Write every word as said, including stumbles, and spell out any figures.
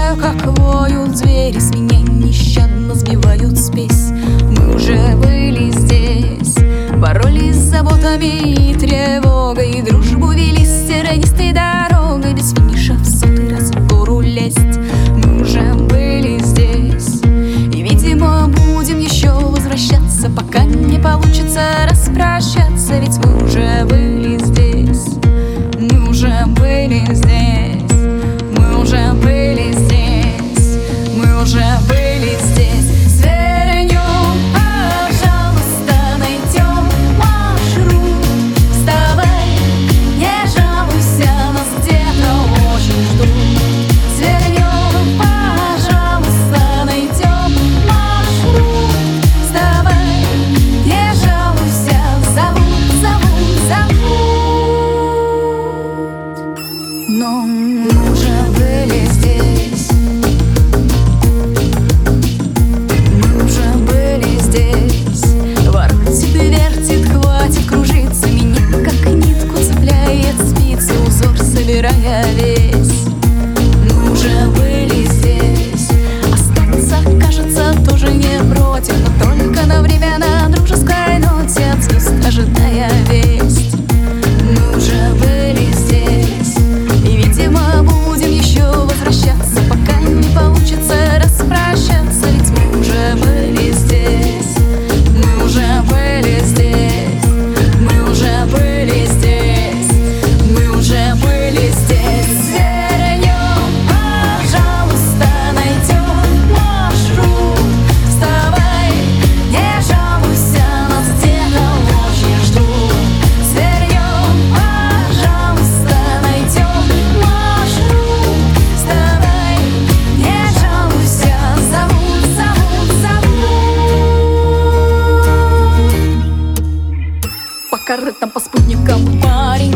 слушаю, как воют звери, с меня нещадно сбивают спесь. Мы уже были здесь, боролись с заботами и тревогой, и дружбу вели с тернистой дорогой, без финиша в сотый раз в гору лезть. Мы уже были здесь, и, видимо, будем еще возвращаться, пока не получится распрощаться, ведь мы уже были здесь. Мы уже были здесь, мы уже были здесь, мы уже были здесь. Свернем, пожалуйста, найдем маршрут. Вставай, не жалуйся, нас где-то очень ждут. Свернем, пожалуйста, найдем маршрут. Вставай, не жалуйся, зовут, зовут, зовут. Но мы уже были здесь, мы уже были здесь. Воротит и вертит, хватит кружиться, меня как нитку цепляет спицы, узор собирая весь. Мы уже были здесь, остаться, кажется, тоже не против, но только на время, на дружеской ноте, от звезд ожидая весь.